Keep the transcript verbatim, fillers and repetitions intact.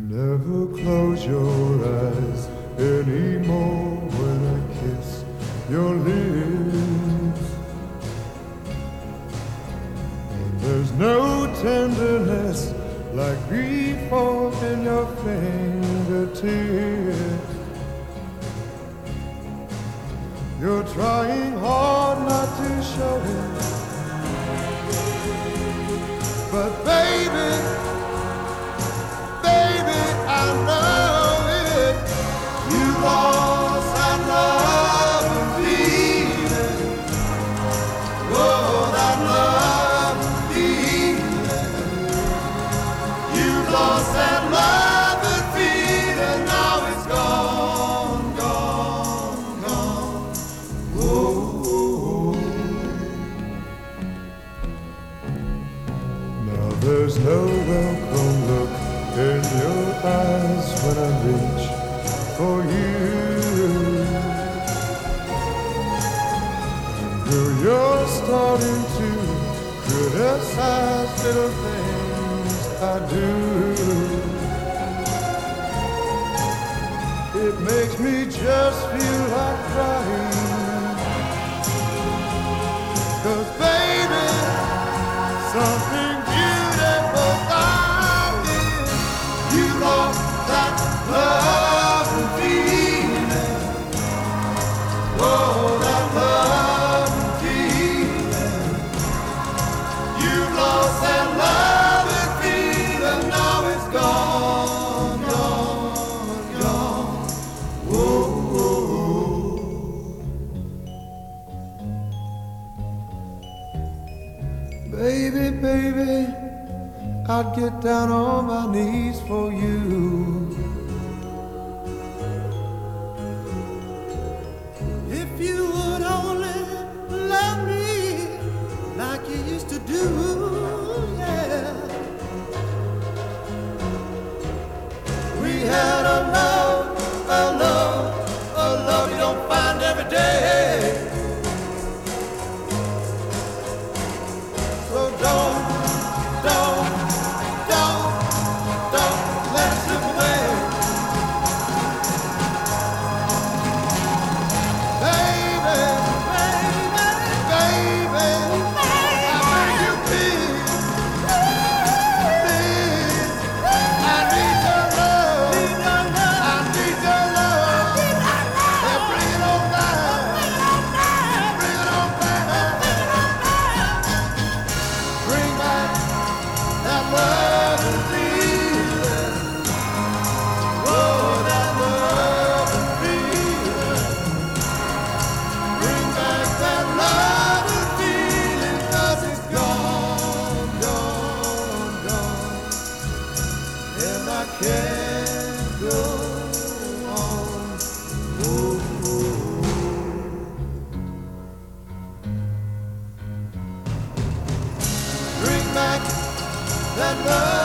Never close your eyes anymore when I kiss your lips. And there's no tenderness like before in your fingertips. You're trying hard not to show it, but baby, baby, I know it. You lost that love and feeling. Oh, that love and feeling. You lost that love and feeling. Now it's gone, gone, gone. Oh, now there's no welcome look in your eyes when I reach for you. Girl, you're starting to criticize little things I do. It makes me just feel like crying, 'cause baby, something beautiful about it. You lost that love and feeling. Oh, that love and feeling. You lost that love and feeling. Now it's gone, gone, gone. Whoa, whoa. Baby, baby, I'd get down on my knees for you. If you would only love me like you used to do, yeah. We had a love, a love, a love you don't find every day. So don't, don't, don't, don't let it slip away. Baby, baby, baby, I beg you please, please, I need your love, I need your love, and bring it on down, bring it on down, bring back that love and feeling, oh, that love and feeling. Bring back that love and feeling, 'cause it's gone, gone, gone. And I can't go on. Oh, bring back that love.